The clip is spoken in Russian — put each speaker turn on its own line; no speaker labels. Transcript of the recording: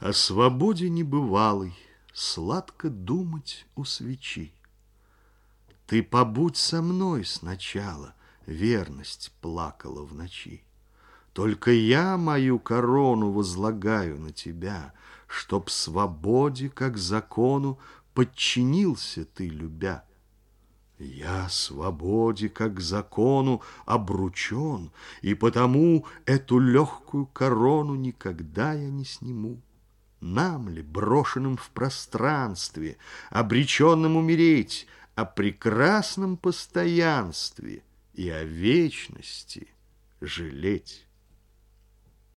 О свободе небывалой сладко думать у свечи. Ты побудь со мной сначала, верность плакала в ночи. Только я мою корону возлагаю на тебя, чтоб свободе, как закону, подчинился ты, любя. Я свободе, как закону, обручен, и потому эту легкую корону никогда я не сниму. Нам ли, брошенным в пространстве, обреченным умереть, о прекрасном постоянстве и о вечности жалеть?